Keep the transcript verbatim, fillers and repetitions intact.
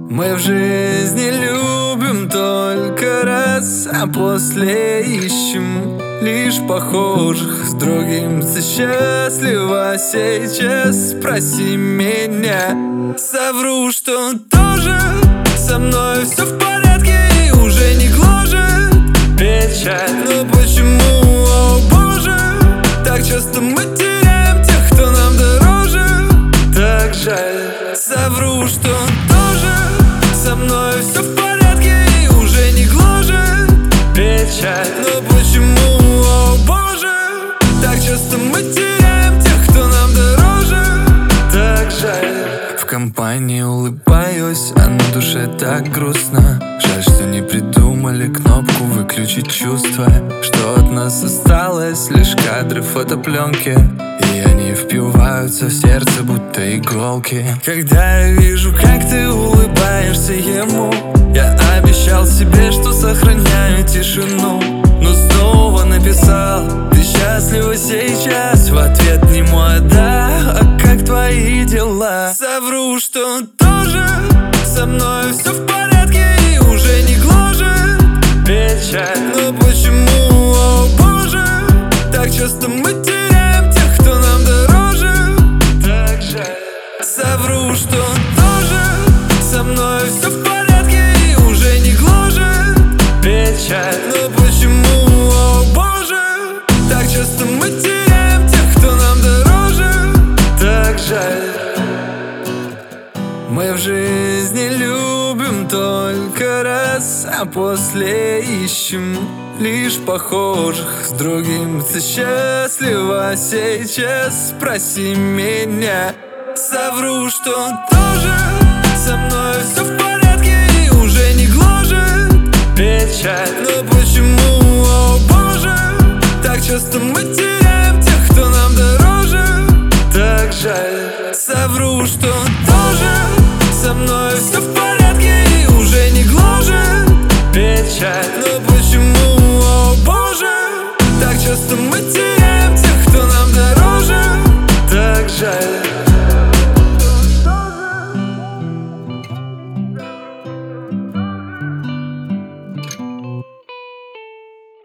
Мы в жизни любим только раз, а после ищем лишь похожих. С другим ты счастлива сейчас, спроси меня. Совру, что тоже со мной все в порядке и уже не гложет печаль. Но почему, о боже, так часто мы теряем тех, кто нам дороже? Так жаль. Совру, что тоже со мной все в порядке и уже не гложет печаль. Но почему, о боже, так часто мы теряем тех, кто нам дороже? Так жаль. В компании улыбаюсь, а на душе так грустно. Жаль, что не придумали кнопку выключить чувства, что от нас осталось лишь кадры фотопленки, и они впиваются в сердце, будто иголки. Когда я вижу, как ты улыбаешься ему, я обещал себе, что сохраняю тишину, но снова написал: ты счастлива сейчас? В ответ не мой да, а как твои дела? Совру, что тоже со мной все в порядке и уже не гложет печаль. Но почему, о боже, так часто мы теряем тех, кто нам дороже? Так жаль. Совру, что тоже со мной все в порядке и уже не гложет печаль. Но почему, о боже, так часто мы теряем тех, кто нам дороже? Так жаль. Мы в жизни любим только раз, а после ищем лишь похожих. С другим ты счастлива сейчас, спроси меня. Совру, что тоже со мной все в порядке и уже не гложет печаль. Но почему, о боже, так часто мы теряем тех, кто нам дороже? Так жаль. Совру, что тоже со мной все в порядке